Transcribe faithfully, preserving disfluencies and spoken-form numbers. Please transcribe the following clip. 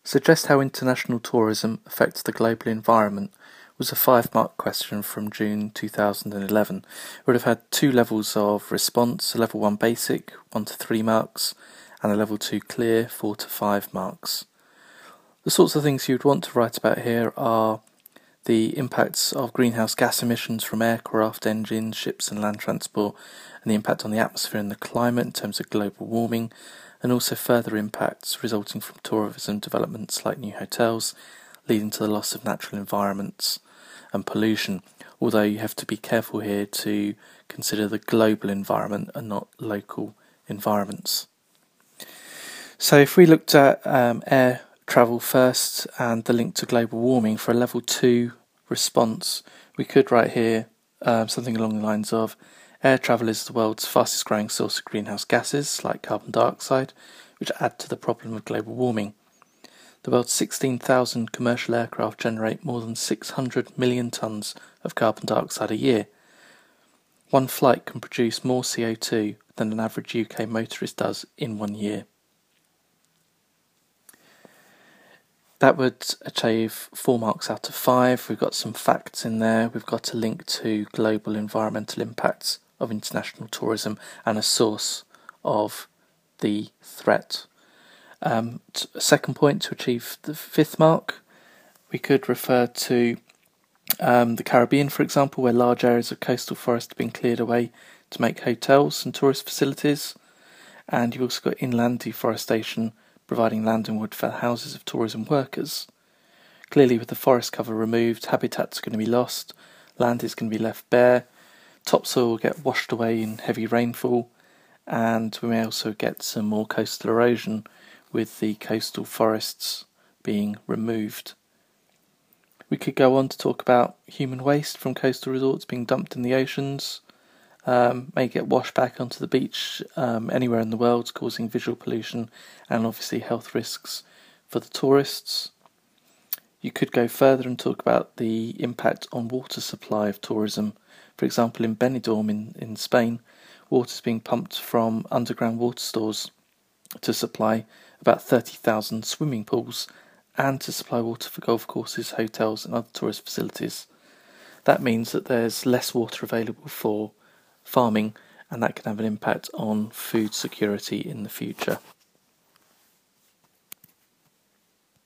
Suggest how international tourism affects the global environment was a five-mark question from June two thousand eleven. It would have had two levels of response, a level one basic, one to three marks, and a level two clear, four to five marks. The sorts of things you'd want to write about here are the impacts of greenhouse gas emissions from aircraft, engines, ships and land transport, and the impact on the atmosphere and the climate in terms of global warming, and also further impacts resulting from tourism developments like new hotels, leading to the loss of natural environments and pollution, although you have to be careful here to consider the global environment and not local environments. So if we looked at um, air travel first and the link to global warming for a level two response, we could write here um, something along the lines of: air travel is the world's fastest growing source of greenhouse gases like carbon dioxide, which add to the problem of global warming. The world's sixteen thousand commercial aircraft generate more than six hundred million tonnes of carbon dioxide a year. One flight can produce more C O two than an average U K motorist does in one year. That would achieve four marks out of five. We've got some facts in there. We've got a link to global environmental impacts of international tourism and a source of the threat. Um, a second point, to achieve the fifth mark, we could refer to um, the Caribbean, for example, where large areas of coastal forest have been cleared away to make hotels and tourist facilities. And you've also got inland deforestation, providing land and wood for houses of tourism workers. Clearly, with the forest cover removed, habitats are going to be lost, land is going to be left bare, topsoil will get washed away in heavy rainfall, and we may also get some more coastal erosion with the coastal forests being removed. We could go on to talk about human waste from coastal resorts being dumped in the oceans, um, may get washed back onto the beach um, anywhere in the world, causing visual pollution and obviously health risks for the tourists. You could go further and talk about the impact on water supply of tourism. For example, in Benidorm in, in Spain, water is being pumped from underground water stores to supply about thirty thousand swimming pools and to supply water for golf courses, hotels and other tourist facilities. That means that there's less water available for farming, and that can have an impact on food security in the future.